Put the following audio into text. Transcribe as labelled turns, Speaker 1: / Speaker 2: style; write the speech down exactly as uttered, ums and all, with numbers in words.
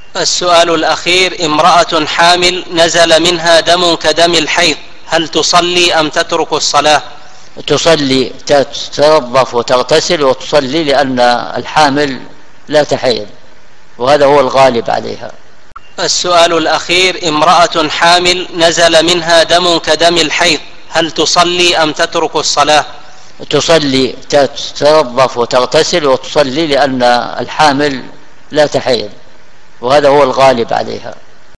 Speaker 1: السؤال الأخير: امرأة حامل نزل منها دم كدم الحيض، هل تصلي أم تترك الصلاة؟
Speaker 2: تصلي، تتنظف وتغتسل وتصلي، لأن الحامل لا تحيض، وهذا هو الغالب عليها.
Speaker 1: السؤال الأخير: امرأة حامل نزل منها دم كدم الحيض، هل تصلي أم تترك الصلاة؟
Speaker 2: تصلي، تتنظف وتغتسل وتصلي، لأن الحامل لا تحيض، وهذا هو الغالب عليها.